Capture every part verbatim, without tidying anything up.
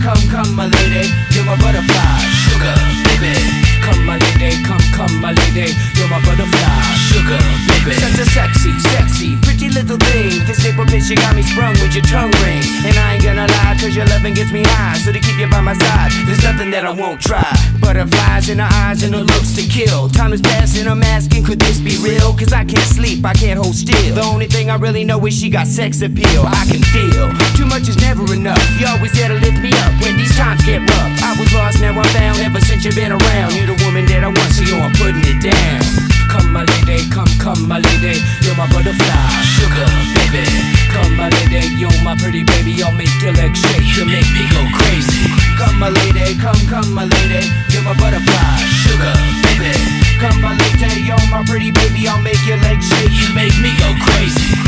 come, come, my lady, you're my butterfly, sugar, baby. Come, my lady, come, come, my lady, you're my butterfly, sugar, baby. Such a sexy, sexy, pretty little thing. This paper bitch, you got me sprung with your tongue ring. And I ain't gonna lie, cause your loving gets me high. So to keep you by my side, there's nothing that I won't try. Butterflies in her eyes and her looks to kill. Time is passing, I'm asking, could this be real? Cause I can't sleep, I can't hold still. The only thing I really know is she got sex appeal. I can feel, too much is never enough. You always there to lift me up when these times get rough. I was lost, now I'm found, ever since you've been around. You're the woman that I want, so yo, I'm putting it down. Come, my lady, come, come, my lady, you're my butterfly, sugar, baby. Come, my lady, you're my pretty baby, I'll make your legs shake, you'll make me go crazy. Come, my lady, come, come, my lady, you're my butterfly, sugar, baby. Come, my lady, you're my pretty baby, I'll make your legs shake, you make me go crazy.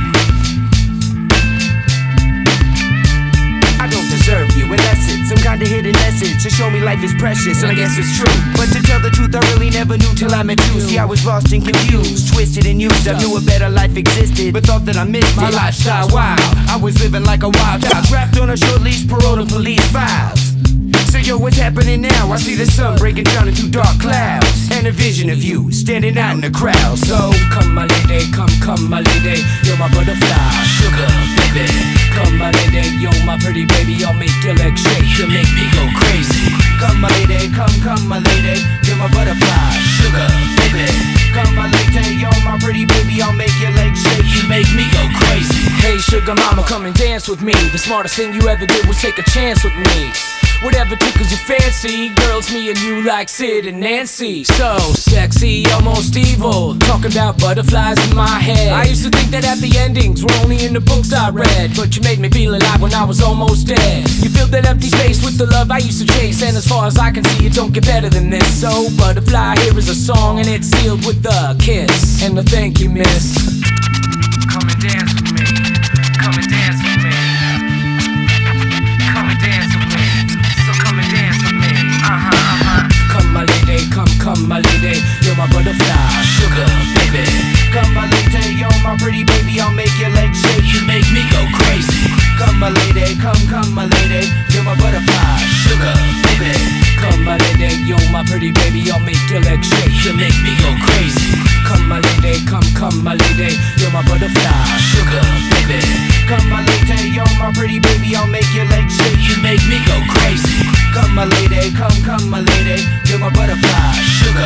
I don't deserve you, unless it's some kind of hidden message to show me life is precious, and I guess it's true. But to tell the truth, I really never knew till I met you. See, I was lost and confused, twisted and used. I knew a better life existed, but thought that I missed it. My lifestyle wild, I was living like a wild child, trapped on a short leash, parole to police files. So yo, what's happening now? I see the sun breaking down into dark clouds, and a vision of you standing out in the crowd. So come, my lady, come, come, my lady, you're my butterfly, sugar, baby. Come, my lady, you're my pretty baby, I'll make your legs shake, you'll make me go crazy. Come, my lady, come, come, my lady, you're my butterfly, sugar, baby. Come, my lady, you're my pretty baby, I'll make your legs shake, you make me go crazy. Hey, sugar mama, come and dance with me. The smartest thing you ever did was take a chance with me. Whatever tickles your fancy, girls, me and you like Sid and Nancy. So sexy, almost evil, talking about butterflies in my head. I used to think that happy endings were only in the books I read, but you made me feel alive when I was almost dead. You filled that empty space with the love I used to chase, and as far as I can see, it don't get better than this. So Butterfly, here is a song, and it's sealed with a kiss and a thank you, miss. Come and dance with me, come and dance with me, come and dance with me. Uh-huh, uh-huh. Come, my lady, come, come, my lady, you're my butterfly, sugar, baby. Come, my lady, you're my pretty baby, I'll make your legs shake, you make me go crazy. Come, my lady, come, come, my lady, you're my butterfly, sugar, baby. Come, my lady, you're my pretty baby, I'll make your legs shake, you make me go crazy. Come, my lady, come, come, my lady, you're my butterfly, sugar, baby. Come, my lady, you're my pretty baby, I'll make your legs shake, you make me go crazy. Come, my lady, come, come, my lady, you're my butterfly, sugar.